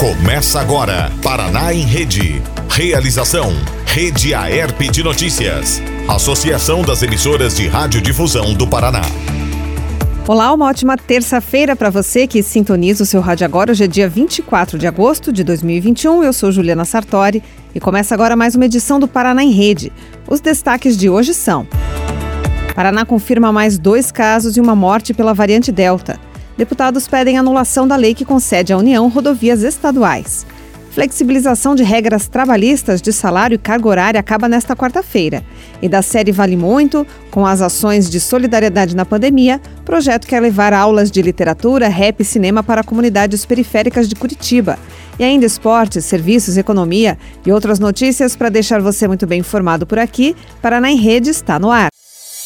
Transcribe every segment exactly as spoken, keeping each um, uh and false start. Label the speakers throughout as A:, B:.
A: Começa agora, Paraná em Rede. Realização, Rede Aerp de Notícias. Associação das Emissoras de Radiodifusão do Paraná.
B: Olá, uma ótima terça-feira para você que sintoniza o seu rádio agora. Hoje é dia vinte e quatro de agosto de dois mil e vinte e um. Eu sou Juliana Sartori e começa agora mais uma edição do Paraná em Rede. Os destaques de hoje são: Paraná confirma mais dois casos e uma morte pela variante Delta. Deputados pedem anulação da lei que concede à União rodovias estaduais. Flexibilização de regras trabalhistas de salário e carga horária acaba nesta quarta-feira. E da série Vale Muito, com as ações de solidariedade na pandemia, o projeto quer levar aulas de literatura, rap e cinema para comunidades periféricas de Curitiba. E ainda esportes, serviços, economia e outras notícias para deixar você muito bem informado por aqui. Paraná em Rede está no ar.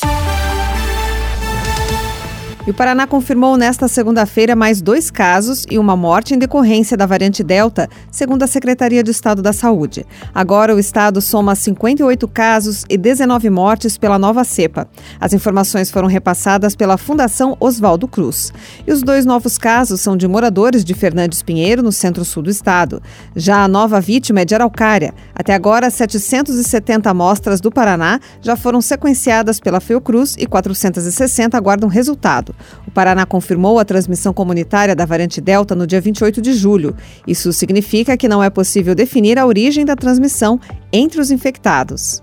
B: E o Paraná confirmou nesta segunda-feira mais dois casos e uma morte em decorrência da variante Delta, segundo a Secretaria de Estado da Saúde. Agora o estado soma cinquenta e oito casos e dezenove mortes pela nova cepa. As informações foram repassadas pela Fundação Oswaldo Cruz. E os dois novos casos são de moradores de Fernandes Pinheiro, no centro-sul do estado. Já a nova vítima é de Araucária. Até agora, setecentas e setenta amostras do Paraná já foram sequenciadas pela Fiocruz e quatrocentas e sessenta aguardam resultado. O Paraná confirmou a transmissão comunitária da variante Delta no dia vinte e oito de julho. Isso significa que não é possível definir a origem da transmissão entre os infectados.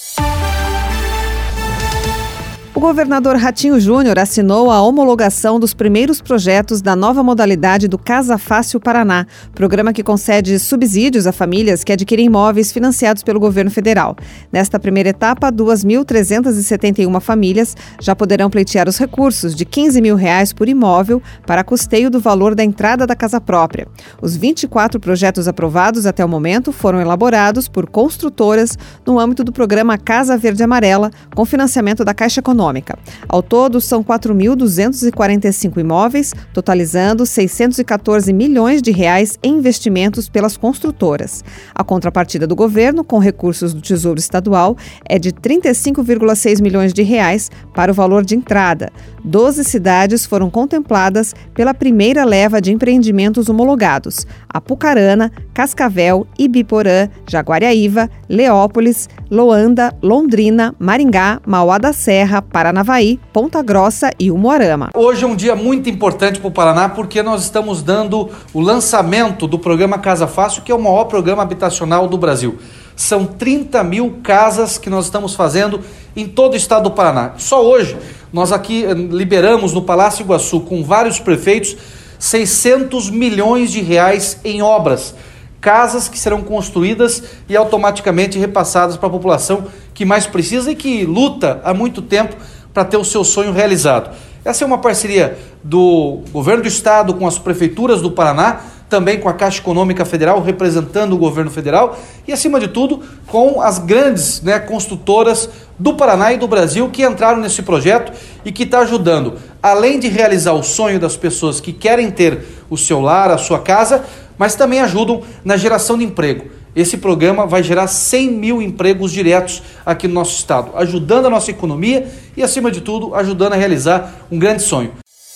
B: O governador Ratinho Júnior assinou a homologação dos primeiros projetos da nova modalidade do Casa Fácil Paraná, programa que concede subsídios a famílias que adquirem imóveis financiados pelo governo federal. Nesta primeira etapa, duas mil trezentas e setenta e uma famílias já poderão pleitear os recursos de quinze mil reais por imóvel para custeio do valor da entrada da casa própria. Os vinte e quatro projetos aprovados até o momento foram elaborados por construtoras no âmbito do programa Casa Verde Amarela, com financiamento da Caixa Econômica. Ao todo, são quatro mil duzentos e quarenta e cinco imóveis, totalizando seiscentos e quatorze milhões de reais em investimentos pelas construtoras. A contrapartida do governo, com recursos do Tesouro Estadual, é de trinta e cinco vírgula seis milhões de reais para o valor de entrada. Doze cidades foram contempladas pela primeira leva de empreendimentos homologados: Apucarana, Cascavel, Ibiporã, Jaguariaíva, Leópolis, Loanda, Londrina, Maringá, Mauá da Serra, Paranavaí, Ponta Grossa e Umuarama.
C: Hoje é um dia muito importante para o Paraná porque nós estamos dando o lançamento do programa Casa Fácil, que é o maior programa habitacional do Brasil. São trinta mil casas que nós estamos fazendo em todo o estado do Paraná. Só hoje nós aqui liberamos no Palácio Iguaçu, com vários prefeitos, seiscentos milhões de reais em obras. Casas que serão construídas e automaticamente repassadas para a população que mais precisa e que luta há muito tempo para ter o seu sonho realizado. Essa é uma parceria do governo do estado com as prefeituras do Paraná, também com a Caixa Econômica Federal, representando o governo federal, e acima de tudo com as grandes, né, construtoras do Paraná e do Brasil que entraram nesse projeto e que está ajudando, além de realizar o sonho das pessoas que querem ter o seu lar, a sua casa, mas também ajudam na geração de emprego. Esse programa vai gerar cem mil empregos diretos aqui no nosso estado, ajudando a nossa economia e, acima de tudo, ajudando a realizar um grande sonho.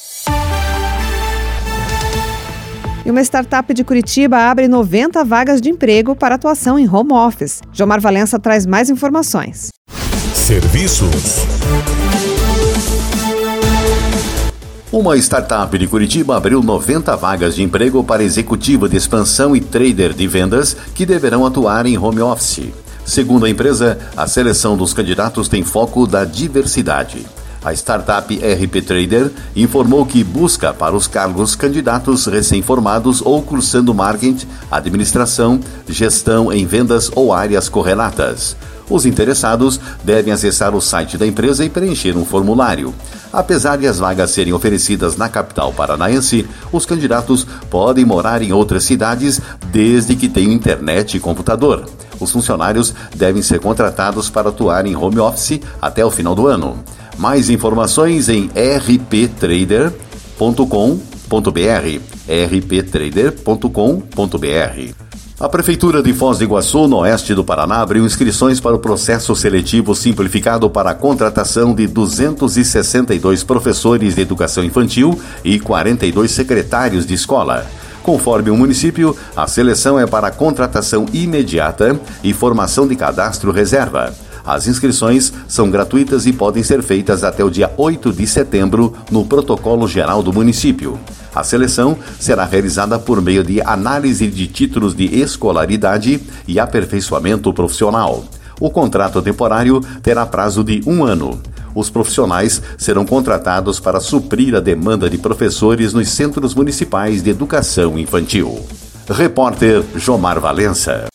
B: E uma startup de Curitiba abre noventa vagas de emprego para atuação em home office. Jomar Valença traz mais informações.
A: Serviços.
D: Uma startup de Curitiba abriu noventa vagas de emprego para executiva de expansão e trader de vendas que deverão atuar em home office. Segundo a empresa, a seleção dos candidatos tem foco da diversidade. A startup R P Trader informou que busca para os cargos candidatos recém-formados ou cursando marketing, administração, gestão em vendas ou áreas correlatas. Os interessados devem acessar o site da empresa e preencher um formulário. Apesar de as vagas serem oferecidas na capital paranaense, os candidatos podem morar em outras cidades desde que tenham internet e computador. Os funcionários devem ser contratados para atuar em home office até o final do ano. Mais informações em r p trader ponto com ponto b r, r p trader ponto com ponto b r. A Prefeitura de Foz do Iguaçu, no oeste do Paraná, abriu inscrições para o processo seletivo simplificado para a contratação de duzentos e sessenta e dois professores de educação infantil e quarenta e dois secretários de escola. Conforme o município, a seleção é para contratação imediata e formação de cadastro reserva. As inscrições são gratuitas e podem ser feitas até o dia oito de setembro no protocolo geral do município. A seleção será realizada por meio de análise de títulos de escolaridade e aperfeiçoamento profissional. O contrato temporário terá prazo de um ano. Os profissionais serão contratados para suprir a demanda de professores nos centros municipais de educação infantil. Repórter Jomar Valença.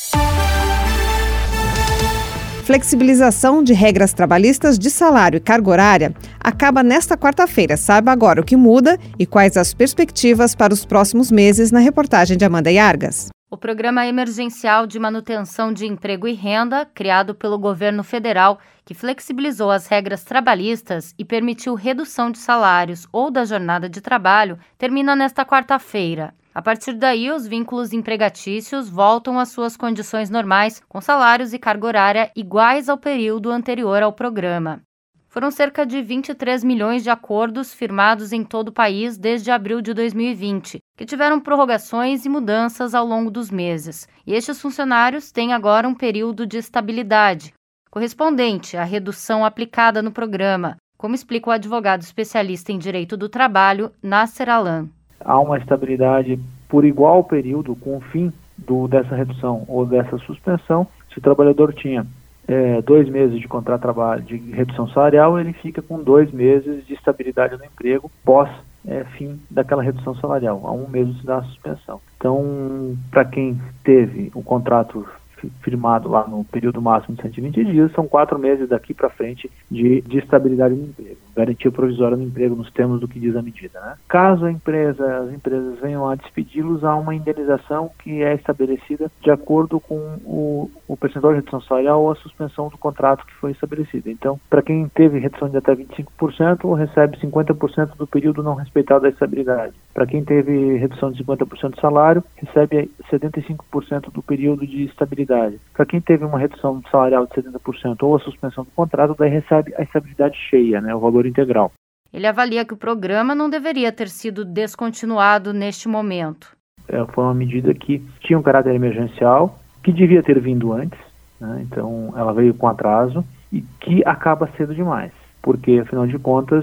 B: Flexibilização de regras trabalhistas de salário e carga horária acaba nesta quarta-feira. Saiba agora o que muda e quais as perspectivas para os próximos meses na reportagem de Amanda Yargas.
E: O Programa Emergencial de Manutenção de Emprego e Renda, criado pelo governo federal, que flexibilizou as regras trabalhistas e permitiu redução de salários ou da jornada de trabalho, termina nesta quarta-feira. A partir daí, os vínculos empregatícios voltam às suas condições normais, com salários e carga horária iguais ao período anterior ao programa. Foram cerca de vinte e três milhões de acordos firmados em todo o país desde abril de dois mil e vinte, que tiveram prorrogações e mudanças ao longo dos meses. E estes funcionários têm agora um período de estabilidade, correspondente à redução aplicada no programa, como explica o advogado especialista em direito do trabalho, Nasser Alan.
F: Há uma estabilidade por igual período com o fim do, dessa redução ou dessa suspensão. Se o trabalhador tinha é, dois meses de contrato de trabalho de redução salarial, ele fica com dois meses de estabilidade no emprego pós é, fim daquela redução salarial. Há um mês se dá a suspensão. Então, para quem teve o contrato firmado lá no período máximo de cento e vinte dias, são quatro meses daqui para frente de, de estabilidade no emprego, garantia provisória no emprego nos termos do que diz a medida, né? Caso a empresa, as empresas venham a despedi-los, há uma indenização que é estabelecida de acordo com o, o percentual de redução salarial ou a suspensão do contrato que foi estabelecida. Então, para quem teve redução de até vinte e cinco por cento, recebe cinquenta por cento do período não respeitado da estabilidade. Para quem teve redução de cinquenta por cento do salário, recebe setenta e cinco por cento do período de estabilidade. Para quem teve uma redução salarial de setenta por cento ou a suspensão do contrato, daí recebe a estabilidade cheia, né, o valor integral.
E: Ele avalia que o programa não deveria ter sido descontinuado neste momento.
F: É, foi uma medida que tinha um caráter emergencial, que devia ter vindo antes, né, então ela veio com atraso e que acaba cedo demais, porque, afinal de contas,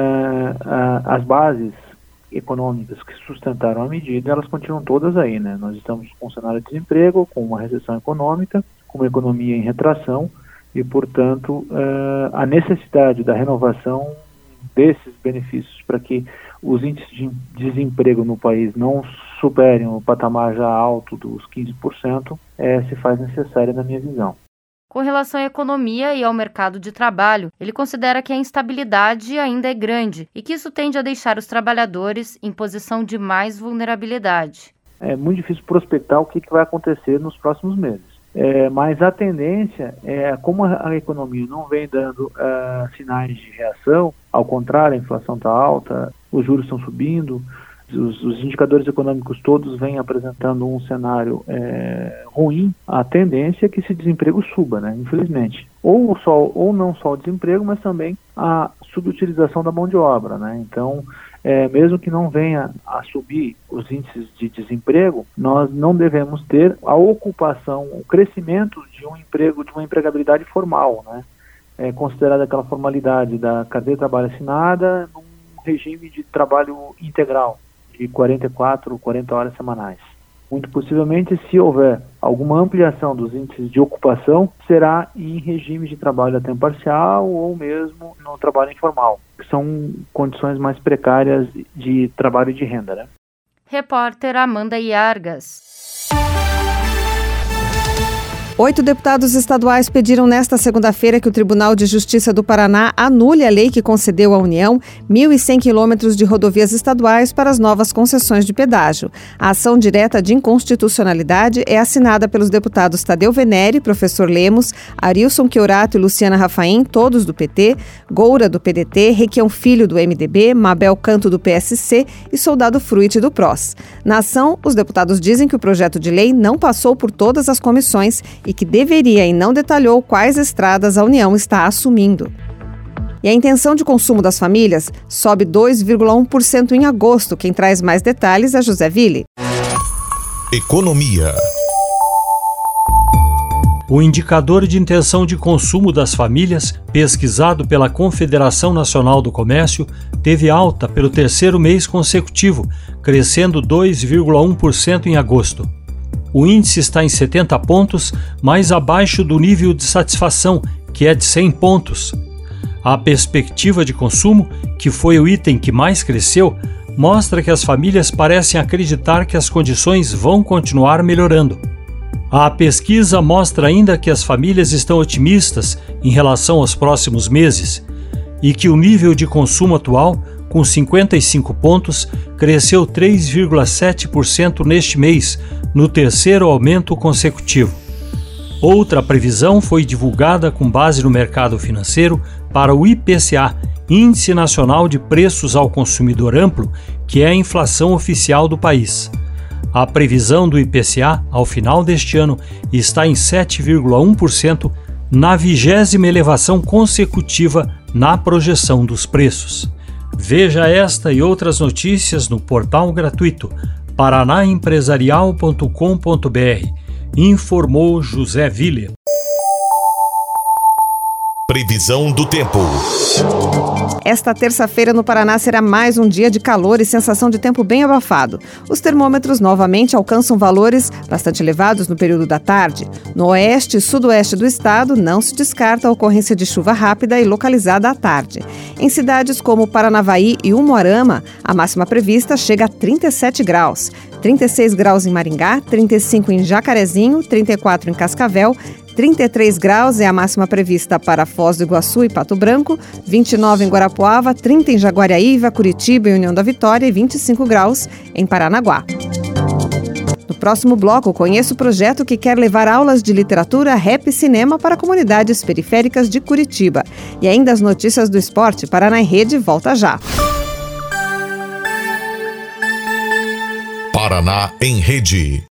F: é, a, as bases econômicas que sustentaram a medida, elas continuam todas aí, né? Nós estamos com um cenário de desemprego, com uma recessão econômica, com uma economia em retração e, portanto, uh, a necessidade da renovação desses benefícios para que os índices de desemprego no país não superem o patamar já alto dos quinze por cento é, se faz necessária na minha visão.
E: Com relação à economia e ao mercado de trabalho, ele considera que a instabilidade ainda é grande e que isso tende a deixar os trabalhadores em posição de mais vulnerabilidade.
F: É muito difícil prospectar o que vai acontecer nos próximos meses. É, mas a tendência é, como a, a economia não vem dando uh, sinais de reação, ao contrário, a inflação está alta, os juros estão subindo, Os, os indicadores econômicos todos vêm apresentando um cenário é, ruim, a tendência é que esse desemprego suba, né, infelizmente. Ou, só, ou não só o desemprego, mas também a subutilização da mão de obra, né? Então, é, mesmo que não venha a subir os índices de desemprego, nós não devemos ter a ocupação, o crescimento de um emprego, de uma empregabilidade formal, né? É, considerada aquela formalidade da carteira de trabalho assinada num regime de trabalho integral, de quarenta e quatro, quarenta horas semanais. Muito possivelmente, se houver alguma ampliação dos índices de ocupação, será em regimes de trabalho a tempo parcial ou mesmo no trabalho informal, que são condições mais precárias de trabalho e de renda, né?
E: Repórter Amanda Yargas.
B: Oito deputados estaduais pediram nesta segunda-feira que o Tribunal de Justiça do Paraná anule a lei que concedeu à União mil e cem quilômetros de rodovias estaduais para as novas concessões de pedágio. A ação direta de inconstitucionalidade é assinada pelos deputados Tadeu Venere, professor Lemos, Arilson Chiorato e Luciana Rafaim, todos do P T, Goura do P D T, Requião Filho do M D B, Mabel Canto do P S C e Soldado Fruit do P R O S. Na ação, os deputados dizem que o projeto de lei não passou por todas as comissões e que deveria e não detalhou quais estradas a União está assumindo. E a intenção de consumo das famílias sobe dois vírgula um por cento em agosto. Quem traz mais detalhes é José Ville.
A: Economia.
G: O indicador de intenção de consumo das famílias, pesquisado pela Confederação Nacional do Comércio, teve alta pelo terceiro mês consecutivo, crescendo dois vírgula um por cento em agosto. O índice está em setenta pontos, mais abaixo do nível de satisfação, que é de cem pontos. A perspectiva de consumo, que foi o item que mais cresceu, mostra que as famílias parecem acreditar que as condições vão continuar melhorando. A pesquisa mostra ainda que as famílias estão otimistas em relação aos próximos meses e que o nível de consumo atual, com cinquenta e cinco pontos, cresceu três vírgula sete por cento neste mês, no terceiro aumento consecutivo. Outra previsão foi divulgada com base no mercado financeiro para o I P C A, Índice Nacional de Preços ao Consumidor Amplo, que é a inflação oficial do país. A previsão do I P C A, ao final deste ano, está em sete vírgula um por cento, na vigésima elevação consecutiva na projeção dos preços. Veja esta e outras notícias no portal gratuito paraná empresarial ponto com ponto b r. Informou José Ville.
A: Previsão do tempo.
B: Esta terça-feira no Paraná será mais um dia de calor e sensação de tempo bem abafado. Os termômetros novamente alcançam valores bastante elevados no período da tarde. No oeste e sudoeste do estado, não se descarta a ocorrência de chuva rápida e localizada à tarde. Em cidades como Paranavaí e Umuarama, a máxima prevista chega a trinta e sete graus. trinta e seis graus em Maringá, trinta e cinco em Jacarezinho, trinta e quatro em Cascavel, trinta e três graus é a máxima prevista para Foz do Iguaçu e Pato Branco, vinte e nove em Guarapuava, trinta em Jaguariaíva, Curitiba e União da Vitória e vinte e cinco graus em Paranaguá. No próximo bloco, conheça o projeto que quer levar aulas de literatura, rap e cinema para comunidades periféricas de Curitiba. E ainda as notícias do esporte. Paraná em Rede volta já.
A: Paraná em Rede.